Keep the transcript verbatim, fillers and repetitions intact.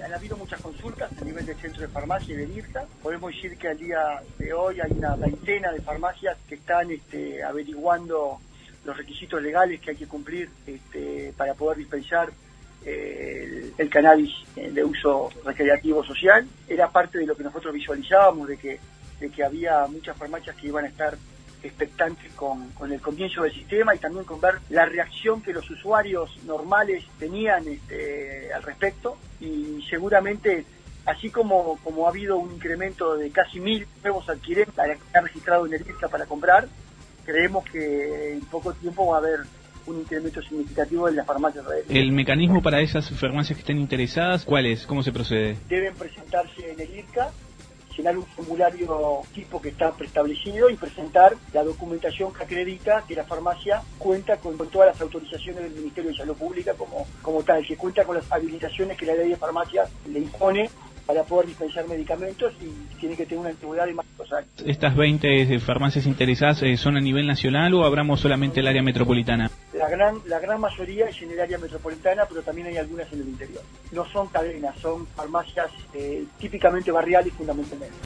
han habido muchas consultas a nivel del centro de farmacia y del I R C A. Podemos decir que al día de hoy hay una veintena de farmacias que están este, averiguando los requisitos legales que hay que cumplir este, para poder dispensar eh, el, el cannabis de uso recreativo social. Era parte de lo que nosotros visualizábamos, de que, de que había muchas farmacias que iban a estar expectantes con, con el comienzo del sistema y también con ver la reacción que los usuarios normales tenían este, al respecto, y seguramente así como, como ha habido un incremento de casi mil nuevos adquirentes que han registrado en el I R C A para comprar, creemos que en poco tiempo va a haber un incremento significativo en las farmacias. ¿El mecanismo para esas farmacias que estén interesadas, cuál es? ¿Cómo se procede? Deben presentarse en el I R C A, llenar un formulario tipo que está preestablecido y presentar la documentación que acredita que la farmacia cuenta con, con todas las autorizaciones del Ministerio de Salud Pública como, como tal, que cuenta con las habilitaciones que la ley de farmacias le impone para poder dispensar medicamentos, y tiene que tener una antigüedad de más de dos años. ¿Estas veinte farmacias interesadas eh, son a nivel nacional o hablamos solamente el área metropolitana? La gran, la gran mayoría es en el área metropolitana, pero también hay algunas en el interior. No son cadenas, son farmacias eh, típicamente barriales fundamentalmente.